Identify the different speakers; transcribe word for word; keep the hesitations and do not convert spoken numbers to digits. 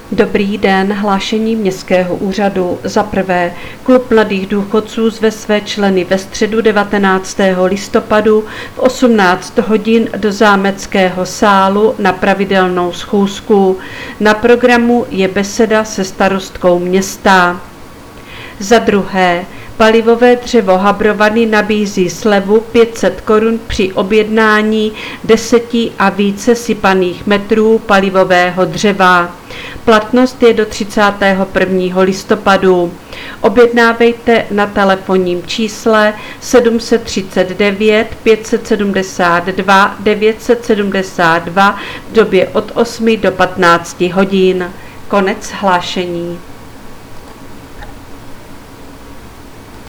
Speaker 1: Dobrý den, hlášení městského úřadu. Za prvé, klub mladých důchodců zve své členy ve středu devatenáctého listopadu v osmnáct hodin do zámeckého sálu na pravidelnou schůzku. Na programu je beseda se starostkou města. Za druhé, palivové dřevo Habrovany nabízí slevu pět set korun při objednání deseti a více sypaných metrů palivového dřeva. Platnost je do třicátého prvního listopadu. Objednávejte na telefonním čísle sedm set třicet devět pět set sedmdesát dva devět set sedmdesát dva v době od osmi do patnácti hodin. Konec hlášení.